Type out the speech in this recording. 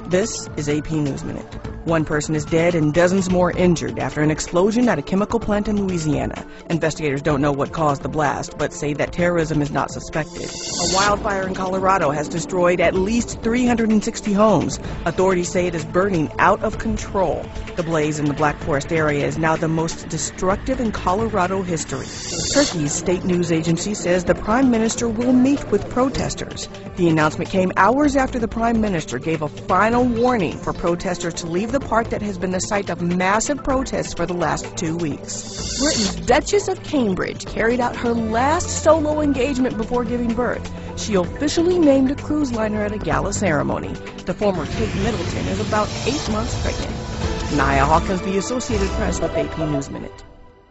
This is AP News Minute. One person is dead and dozens more injured after an explosion at a chemical plant in Louisiana. Investigators don't know what caused the blast, but say that terrorism is not suspected. A wildfire in Colorado has destroyed at least 360 homes. Authorities say it is burning out of control. The blaze in the Black Forest area is now the most destructive in Colorado history. Turkey's state news agency says the Prime Minister will meet with protesters. The announcement came hours after the Prime Minister gave a final warning for protesters to leave the park that has been the site of massive protests for the last 2 weeks. Britain's Duchess of Cambridge carried out her last solo engagement before giving birth. She officially named a cruise liner at a gala ceremony. The former Kate Middleton is about 8 months pregnant. Naya Hawkins, The Associated Press, with AP News Minute.